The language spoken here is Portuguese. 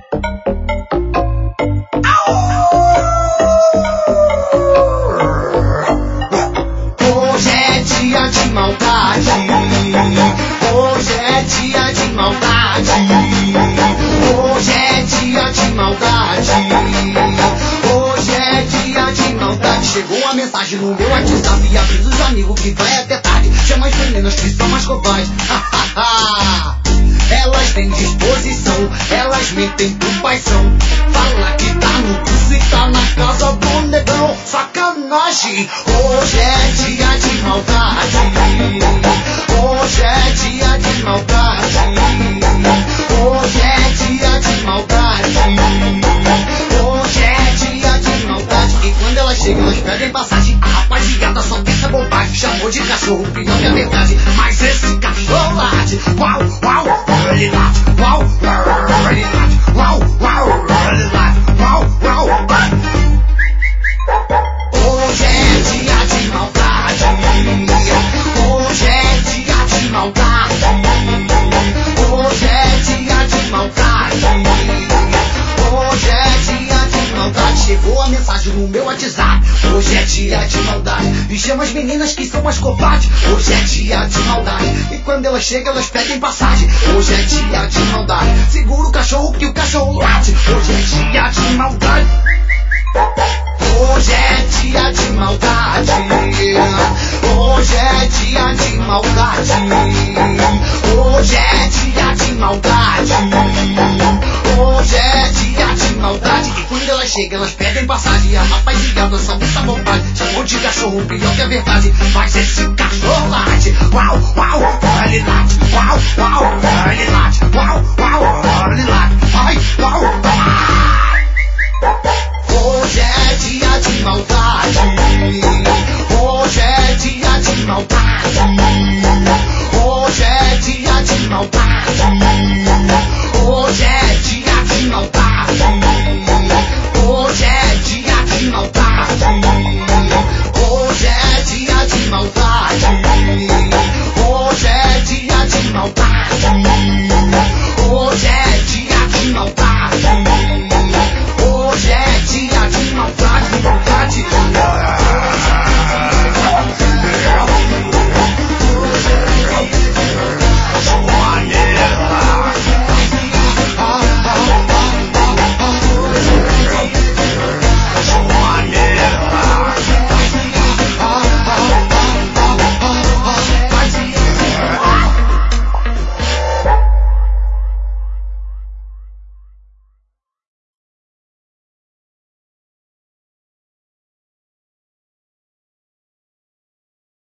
Hoje é dia de maldade. Hoje é dia de maldade. Hoje é dia de maldade. Hoje é dia de maldade. Chegou uma mensagem no meu WhatsApp e avisa os amigos que vai até tarde. Chama as meninas que são mais covardes. Elas têm disposição, elas mentem por paixão. Fala que tá no curso e tá na casa do negão. Sacanagem. Hoje é dia de maldade. Hoje é dia de maldade. Hoje é dia de maldade. Hoje é dia de maldade. E quando elas chegam, elas pedem passagem. A rapaziada só pensa bobagem. Chamou de cachorro, pior que a verdade. Mas esse cachorro late. Uau, uau, ele late. Uau, ele late. Uau, uau, ele late. Uau, uau. Hoje é dia de maldade. Hoje é dia de maldade. Hoje é dia de maldade. Hoje é dia de maldade. Chegou a mensagem no meu WhatsApp. Hoje é dia de maldade. E chama as meninas que são mais covardes. Hoje é dia de maldade. E quando elas chegam, elas pedem passagem. Hoje é dia de maldade. Segura o cachorro que o cachorro late. Hoje é dia de maldade. Hoje é dia de maldade. Hoje é dia de maldade. Hoje é dia de maldade. Hoje é dia de maldade. E quando elas chegam, elas pedem passagem. A rapaziada só pensa bobagem. Chamou de cachorro, pior que a verdade. Mas esse cachorro late. Uau, uau, ele late. Uau, uau, ele late. Uau, uau,